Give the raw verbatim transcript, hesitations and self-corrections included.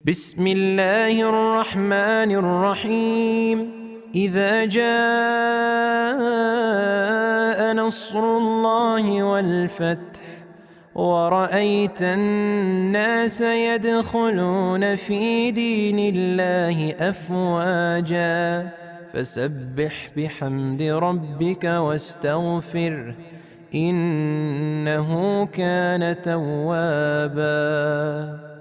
بسم الله الرحمن الرحيم. إذا جاء نصر الله والفتح ورأيت الناس يدخلون في دين الله أفواجا فسبح بحمد ربك واستغفره إنه كان توابا.